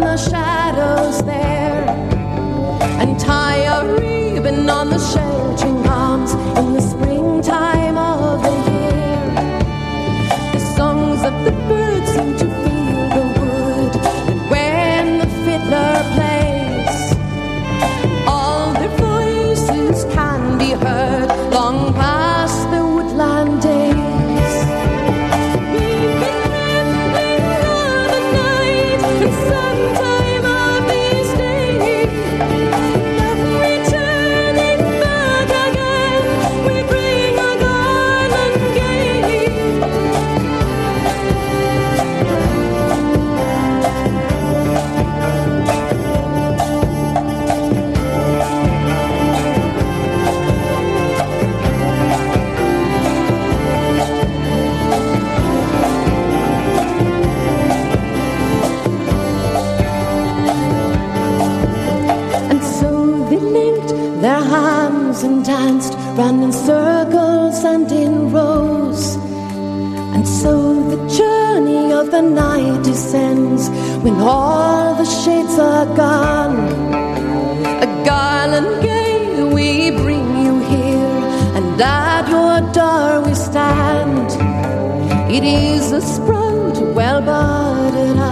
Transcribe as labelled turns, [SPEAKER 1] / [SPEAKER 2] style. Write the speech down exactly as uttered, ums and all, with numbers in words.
[SPEAKER 1] down the shadows there and tie a ribbon on the sheltering arms in the springtime of the year. The songs of the birds seem to fill the wood, and when the fiddler plays, all their voices can be heard long past the woodland days. We've been rambling all the night, and sometime of these days, but returning back again, we bring a garland gay. And so they linked their hands and danced round in circles and in rows. And so the journey of the night descends when all the shades are gone. A garland gay we bring you here, and at your door we stand. It is a sprout well budded